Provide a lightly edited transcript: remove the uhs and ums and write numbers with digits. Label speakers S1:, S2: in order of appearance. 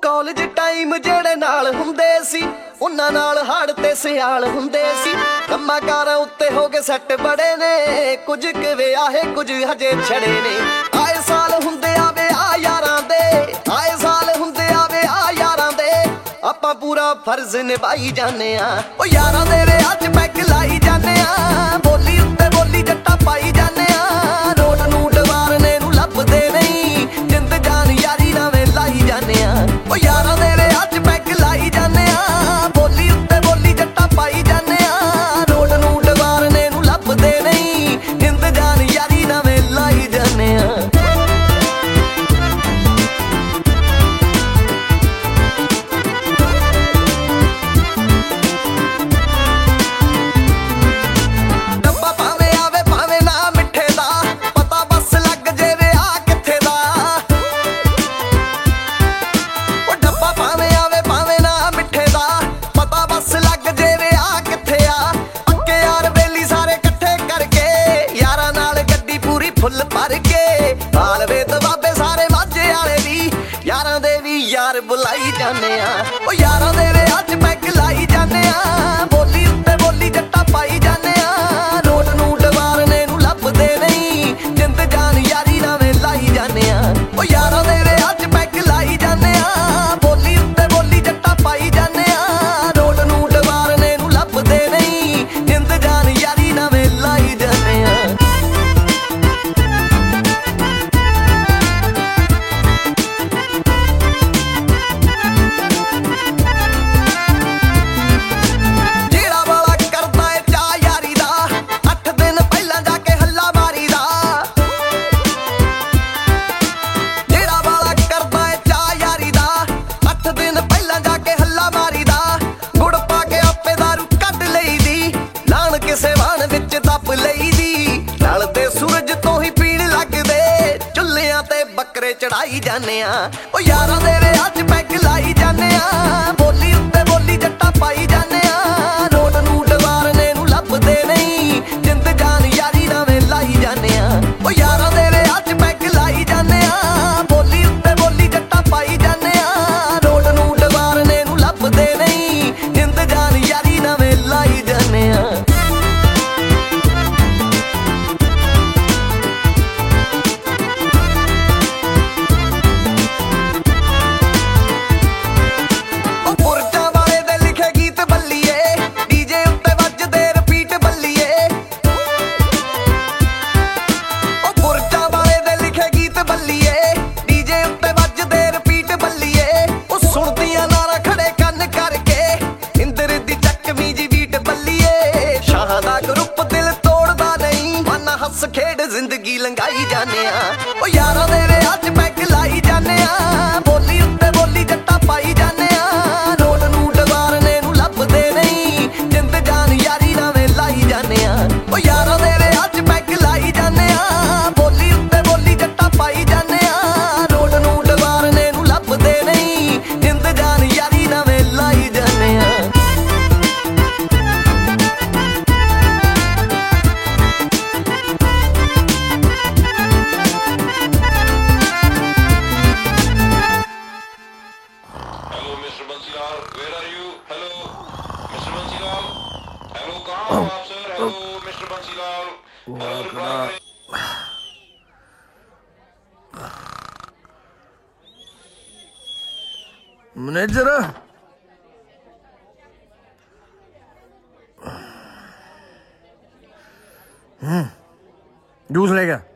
S1: College time ਜਿਹੜੇ ਨਾਲ ਹੁੰਦੇ ਸੀ ਉਹਨਾਂ ਨਾਲ ਹੜ ਤੇ ਸਿਆਲ ਹੁੰਦੇ ਸੀ। ਕੰਮਾਂ ਕਾਰਾਂ ਉੱਤੇ ਹੋ ਗਏ ਸੈੱਟ ਬੜੇ ਨੇ, ਕੁਝ ਕੁ ਵਿਆਹੇ ਕੁਝ ਹਜੇ ਛੜੇ ਨੇ। ਆਏ ਸਾਲ ਹੁੰਦੇ ਆ ਵਿਆਹ ਯਾਰਾਂ ਦੇ, ਆਏ ਸਾਲ ਹੁੰਦੇ ਆ ਵਿਆਹ ਯਾਰਾਂ ਦੇ। ਆਪਾਂ ਪੂਰਾ ਫਰਜ਼ ਨਿਭਾਈ ਜਾਂਦੇ ਆ, ਉਹ ਯਾਰਾਂ ਦੇ ਵਿਆਹ 'ਚ ਪੈਗ ਲਾਈ ਜਾਂਦੇ ਆ। ਬੋਲੀ ਉੱਤੇ ਬੋਲੀ ਜੱਟਾ ਪਾਈ ਜਾਂਦੇ ਆ, ਨੋਟ ਨੂਟ ਵਾਰਨੇ ਨੂੰ ਲੱਭਦੇ ਨਹੀਂ, ਜਿੰਦ ਜਾਨ ਯਾਰੀ ਨਾਵੇਂ ਲਾਈ ਜਾਂਦੇ ਆ। ਉਹ ਯਾਰਾਂ ਦੇ ਵਿਆਹ 'ਚ ਪੈਗ ਲਾਈ ਜਾਂਦੇ ਆ, ਬੋਲੀ ਉੱਤੇ ਬੋਲੀ ਜੱਟਾ ਪਾਈ ਜਾਂਦੇ ਆ। ਨੋਟ ਨੂਟ ਵਾਰਨੇ ਨੂੰ ਲੱਭਦੇ ਨਹੀਂ, ਜਿੰਦ ਜਾਨ ਯਾਰੀ ਨਾਵੇਂ ਲਾਈ ਜਾਂਦੇ ਆ। ਫੁੱਲ ਭਰ ਕੇ ਹਾਲਵੇ ਤਬਾਬੇ ਸਾਰੇ ਮਾਝੇ ਵਾਲੇ ਵੀ, ਯਾਰਾਂ ਦੇ ਵੀ ਯਾਰ ਬੁਲਾਈ ਜਾਂਦੇ ਆ। ਉਹ ਯਾਰਾਂ ਦੇ ਵਿਆਹ 'ਚ ਪੈਗ ਲਾਈ ਜਾਂਦੇ ਆ, ਬੋਲੀ ਉੱਤੇ ਬੋਲੀ ਜੱਟਾ ਪਾਈ ਜਾਂਦੇ ਆ। ਨੋਟ ਨੂਟ ਵਾਰਨੇ ਨੂੰ ਲੱਭਦੇ ਨਹੀਂ, ਜਿੰਦ ਜਾਨ ਯਾਰੀ ਨਾਵੇਂ ਲਾਈ ਜਾਂਦੇ ਆ। ਉਹ ਯਾਰਾਂ ਦੇ ਵਿਆਹ 'ਚ ਪੈਗ ਲਾਈ ਜਾਂਦੇ ਆ, ਬੋਲੀ ਉੱਤੇ ਬੋਲੀ ਜੱਟਾ ਪਾਈ ਜਾਂਦੇ ਆ। ਨੋਟ ਨੂਟ ਵਾਰਨੇ ਨੂੰ ਲੱਭਦੇ ਨਹੀਂ, ਜਿੰਦ ਜਾਨ ਯਾਰੀ ਨਾਵੇਂ ਲਾਈ ਜਾਂਦੇ ਆ। ਕਿਸੇ ਵਾਣ ਵਿੱਚ ਦੱਬ ਲਈ ਦੀ, ਨਾਲ ਦੇ ਸੂਰਜ ਤੋਂ ਹੀ ਪੀਣ ਲੱਗਦੇ, ਚੁੱਲ੍ਹਿਆਂ ਤੇ ਬੱਕਰੇ ਚੜਾਈ ਜਾਂਦੇ ਆ। ਉਹ ਯਾਰਾਂ ਦੇ ਵਿਆਹ 'ਚ ਪੈਗ ਲਾਈ ਜਾਂਦੇ ਆ, ਬੋਲੀ ਉੱਤੇ ਬੋਲੀ ਜੱਟਾ ਪਾਈ ਜਾਂਦੇ ਆ। ਨੋਟ ਨੂਟ ਵਾਰਨੇ ਨੂੰ ਲੱਭਦੇ ਨਹੀਂ, ਜਿੰਦ ਜਾਨ ਯਾਰੀ ਨਾਵੇਂ ਲਾਈ ਜਾਂਦੇ ਆ। ਉਹ ਯਾਰਾਂ ਦੇ ਵਿਆਹ 'ਚ ਪੈਗ ਲਾਈ ਜਾਂਦੇ ਆ, ਬੋਲੀ ਉੱਤੇ ਬੋਲੀ ਜੱਟਾ ਪਾਈ ਜਾਂਦੇ ਆ। ਨੋਟ ਨੂਟ ਵਾਰਨੇ ਨੂੰ ਲੱਭਦੇ ਨਹੀਂ, ਜਿੰਦ ਜਾਨ ਯਾਰੀ ਨਾਵੇਂ ਲਾਈ ਜਾਂਦੇ ਆ। ਹੱਸ ਖੇਡ ਜ਼ਿੰਦਗੀ ਲੰਘਾਈ ਜਾਂਦੇ ਆ। ਉਹ ਯਾਰਾਂ ਦੇ ਵਿਆਹ 'ਚ ਪੈਗ ਲਾਈ ਜਾਂਦੇ ਆ, ਬੋਲੀ ਉੱਤੇ ਬੋਲੀ ਜੱਟਾ ਪਾਈ ਜਾਂਦੇ ਆ। ਨੋਟ ਨੂਟ ਵਾਰਨੇ ਨੂੰ ਲੱਭਦੇ ਨਹੀਂ, ਜਿੰਦ ਜਾਨ ਯਾਰੀ ਨਾਵੇਂ ਲਾਈ ਜਾਂਦੇ ਆ। ਉਹ ਯਾਰਾਂ ਦੇ ਵਿਆਹ 'ਚ ਪੈਗ ਲਾਈ ਜਾਂਦੇ ਆ, ਬੋਲੀ ਉੱਤੇ ਬੋਲੀ ਜੱਟਾ ਪਾਈ ਜਾਂਦੇ ਆ। ਨੋਟ ਨੂਟ ਵਾਰਨੇ ਨੂੰ ਲੱਭਦੇ ਨਹੀਂ, ਜਿੰਦ ਜਾਨ ਯਾਰੀ ਨਾਵੇਂ ਲਾਈ ਜਾਂਦੇ ਆ।
S2: Mr. Bansilal, where are you? Hello, Mr. Bansilal. Hello, कहाँ हो आप sir? Hello, Mr. Bansilal. Hello, reply.
S3: Manager juice लेगा।